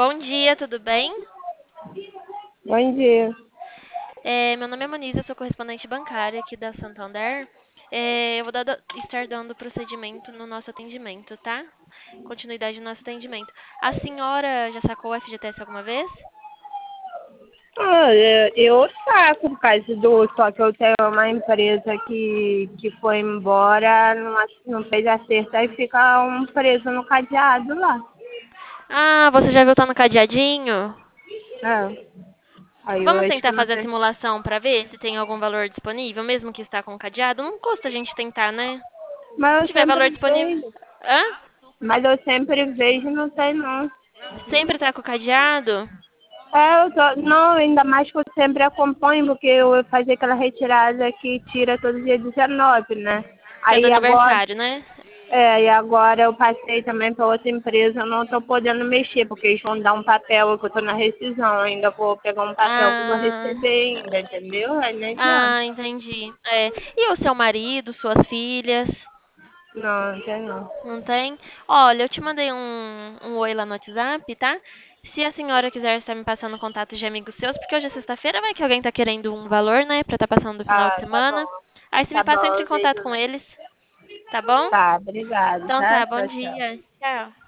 Bom dia, tudo bem? Bom dia. Meu nome é Moniza, eu sou correspondente bancária aqui da Santander. Eu vou estar dando procedimento no nosso atendimento, tá? Continuidade no nosso atendimento. A senhora já sacou o FGTS alguma vez? Olha, eu saco por causa só que eu tenho uma empresa que foi embora, não fez acerto, aí fica um preso no cadeado lá. Ah, você já viu tá no cadeadinho? É. Aí eu Vamos acho que tentar não fazer a tem. simulação para ver se tem algum valor disponível, mesmo que está com cadeado? Não custa a gente tentar, né? Se Mas eu tiver valor sempre disponível. vejo. Hã? Mas eu sempre vejo e não tem não. Sempre tá com cadeado? Não, ainda mais que eu sempre acompanho, porque eu vou fazer aquela retirada que tira todo dia 19, né? Que é do Aí agora, aniversário, né? e agora eu passei também para outra empresa, eu não estou podendo mexer, porque eles vão dar um papel que eu estou na rescisão, ainda vou pegar um papel que eu vou Ah, receber ainda, entendeu? Aí não adianta. entendi. E o seu marido, suas filhas? Não, não tem não. Não tem? Olha, eu te mandei um oi lá no WhatsApp, tá? Se a senhora quiser estar me passando contatos de amigos seus, porque hoje é sexta-feira, vai que alguém tá querendo um valor, né, pra estar passando o final de Ah, tá semana. bom. Aí se me Tá passa, bom, entre em eu contato vejo. com eles, tá bom? Tá, obrigado, Então tá? tá, bom Tchau, tchau. dia. Tchau.